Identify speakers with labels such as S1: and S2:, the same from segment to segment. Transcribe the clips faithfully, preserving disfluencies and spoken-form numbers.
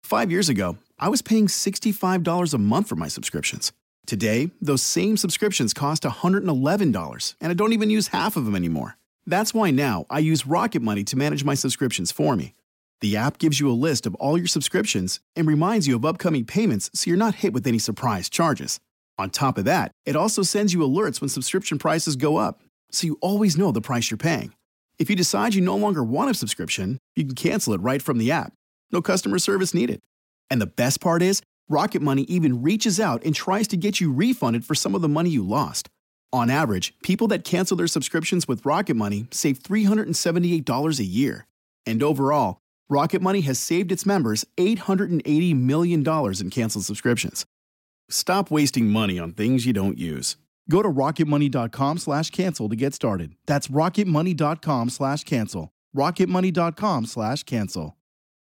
S1: Five years ago, I was paying sixty-five dollars a month for my subscriptions. Today, those same subscriptions cost one hundred eleven dollars, and I don't even use half of them anymore. That's why now I use Rocket Money to manage my subscriptions for me. The app gives you a list of all your subscriptions and reminds you of upcoming payments so you're not hit with any surprise charges. On top of that, it also sends you alerts when subscription prices go up, so you always know the price you're paying. If you decide you no longer want a subscription, you can cancel it right from the app. No customer service needed. And the best part is, Rocket Money even reaches out and tries to get you refunded for some of the money you lost. On average, people that cancel their subscriptions with Rocket Money save three hundred seventy-eight dollars a year. And overall, Rocket Money has saved its members eight hundred eighty million dollars in canceled subscriptions. Stop wasting money on things you don't use. Go to rocketmoney.com slash cancel to get started. That's rocketmoney.com slash cancel. rocketmoney.com slash cancel.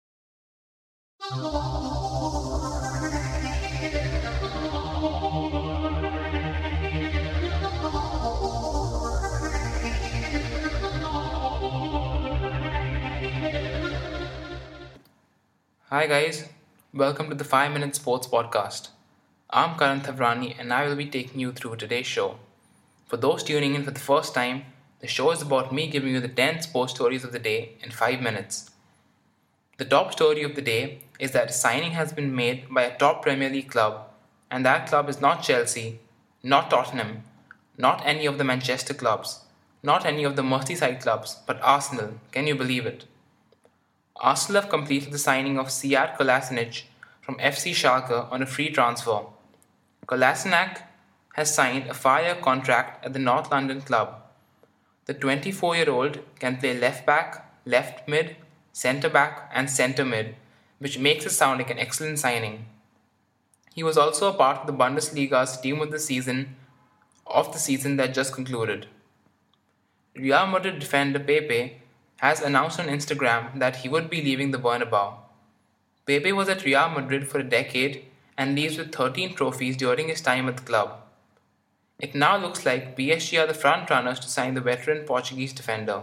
S2: Hi guys, welcome to the five minute Sports Podcast. I'm Karan Thavrani and I will be taking you through today's show. For those tuning in for the first time, the show is about me giving you the ten sports stories of the day in five minutes. The top story of the day is that a signing has been made by a top Premier League club, and that club is not Chelsea, not Tottenham, not any of the Manchester clubs, not any of the Merseyside clubs, but Arsenal. Can you believe it? Arsenal have completed the signing of Sead Kolasinac from F C Schalke on a free transfer. Kolasinac has signed a five-year contract at the North London club. The twenty-four-year-old can play left back, left mid, centre back and centre mid, which makes it sound like an excellent signing. He was also a part of the Bundesliga's team of the season of the season that just concluded. Real Madrid defender Pepe has announced on Instagram that he would be leaving the Bernabeu. Pepe was at Real Madrid for a decade and leaves with thirteen trophies during his time at the club. It now looks like P S G are the front runners to sign the veteran Portuguese defender.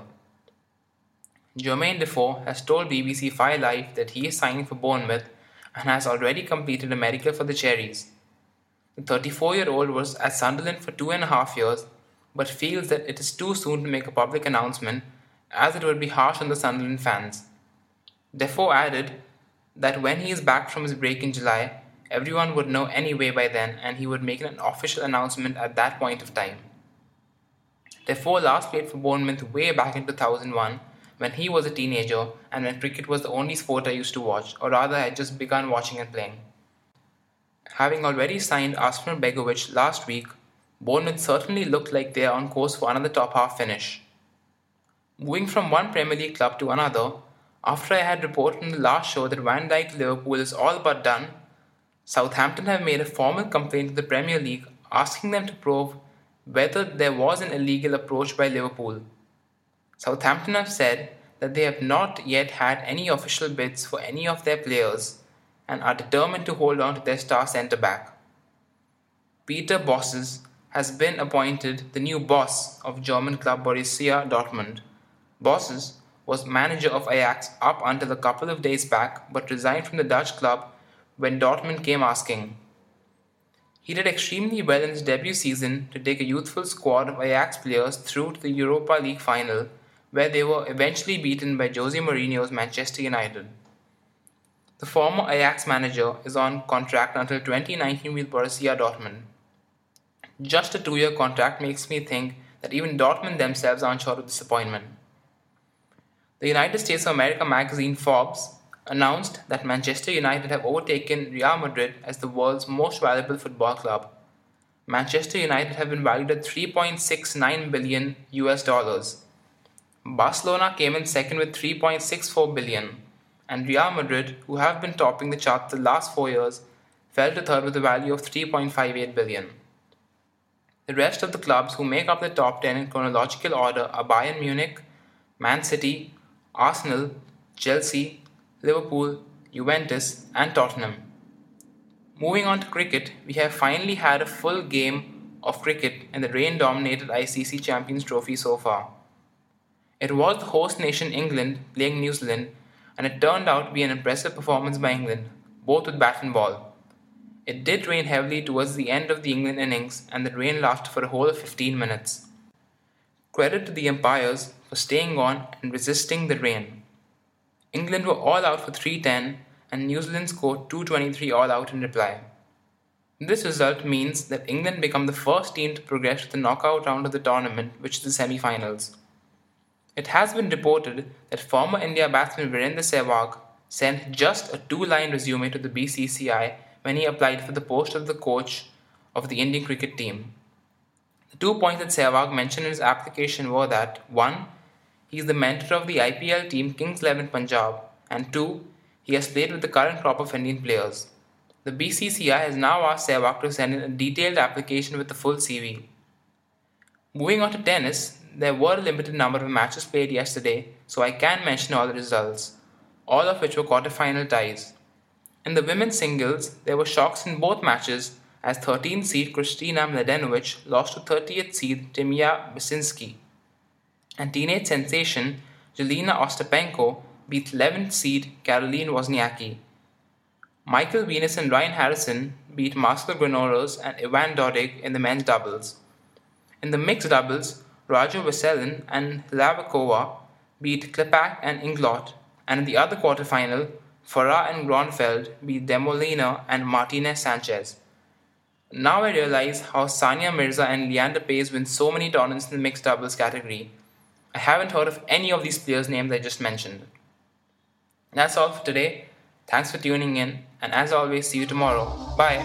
S2: Jermaine Defoe has told B B C Five Live that he is signing for Bournemouth and has already completed a medical for the Cherries. The thirty-four-year-old was at Sunderland for two and a half years, but feels that it is too soon to make a public announcement, as it would be harsh on the Sunderland fans. Defoe added that when he is back from his break in July, everyone would know anyway by then and he would make an official announcement at that point of time. Defoe last played for Bournemouth way back in two thousand one when he was a teenager and when cricket was the only sport I used to watch, or rather I had just begun watching and playing. Having already signed Asmir Begovic last week, Bournemouth certainly looked like they are on course for another top half finish. Moving from one Premier League club to another, after I had reported in the last show that Van Dijk Liverpool is all but done, Southampton have made a formal complaint to the Premier League asking them to prove whether there was an illegal approach by Liverpool. Southampton have said that they have not yet had any official bids for any of their players and are determined to hold on to their star centre-back. Peter Bosses has been appointed the new boss of German club Borussia Dortmund. Bosses was manager of Ajax up until a couple of days back but resigned from the Dutch club when Dortmund came asking. He did extremely well in his debut season to take a youthful squad of Ajax players through to the Europa League final, where they were eventually beaten by Jose Mourinho's Manchester United. The former Ajax manager is on contract until twenty nineteen with Borussia Dortmund. Just a two-year contract makes me think that even Dortmund themselves aren't sure of disappointment. The United States of America magazine Forbes announced that Manchester United have overtaken Real Madrid as the world's most valuable football club. Manchester United have been valued at three point six nine billion U S dollars. Barcelona came in second with three point six four billion, and Real Madrid, who have been topping the chart the last four years, fell to third with a value of three point five eight billion. The rest of the clubs who make up the top ten in chronological order are Bayern Munich, Man City, Arsenal, Chelsea, Liverpool, Juventus and Tottenham. Moving on to cricket, we have finally had a full game of cricket in the rain-dominated I C C Champions Trophy so far. It was the host nation England playing New Zealand, and it turned out to be an impressive performance by England. both with bat and ball. It did rain heavily towards the end of the England innings, and the rain lasted for a whole of fifteen minutes. Credit to the umpires for staying on and resisting the rain. England were all out for three ten, and New Zealand scored two twenty-three all out in reply. This result means that England become the first team to progress to the knockout round of the tournament, which is the semi-finals. It has been reported that former India batsman Virendra Sehwag sent just a two-line resume to the B C C I when he applied for the post of the coach of the Indian cricket team. The two points that Sehwag mentioned in his application were that one, he is the mentor of the I P L team Kings eleven Punjab, and two, he has played with the current crop of Indian players. The B C C I has now asked Sehwag to send in a detailed application with the full C V. Moving on to tennis, there were a limited number of matches played yesterday, so I can mention all the results, all of which were quarter-final ties. In the women's singles, there were shocks in both matches as thirteenth seed Kristina Mladenovic lost to thirtieth seed Timea Basinski, and teenage sensation Jelena Ostapenko beat eleventh seed Caroline Wozniacki. Michael Venus and Ryan Harrison beat Marcel Granollers and Ivan Dodig in the men's doubles. In the mixed doubles, Roger Veselin and Hlavackova beat Klepak and Inglot, and in the other quarterfinal, Farah and Gronfeld beat Demolina and Martinez Sanchez. Now I realize how Sania Mirza and Leander Paes win so many tournaments in the mixed doubles category. I haven't heard of any of these players' names I just mentioned. That's all for today. Thanks for tuning in, and as always, see you tomorrow. Bye.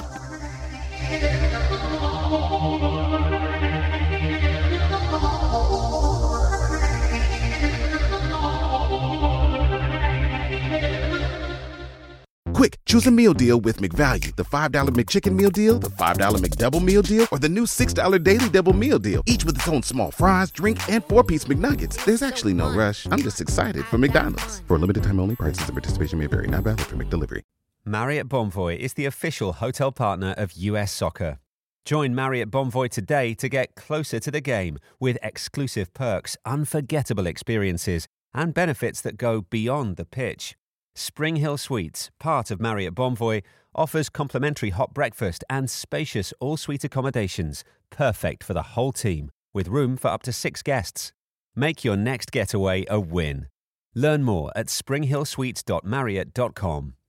S3: Quick, choose a meal deal with McValue. The five dollar McChicken meal deal, the five dollar McDouble meal deal, or the new six dollar Daily Double meal deal. Each with its own small fries, drink, and four-piece McNuggets. There's actually no rush. I'm just excited for McDonald's. For a limited time only, prices and participation may vary. Not valid for McDelivery.
S4: Marriott Bonvoy is the official hotel partner of U S Soccer. Join Marriott Bonvoy today to get closer to the game with exclusive perks, unforgettable experiences, and benefits that go beyond the pitch. Spring Hill Suites, part of Marriott Bonvoy, offers complimentary hot breakfast and spacious all-suite accommodations, perfect for the whole team, with room for up to six guests. Make your next getaway a win. Learn more at spring hill suites dot marriott dot com.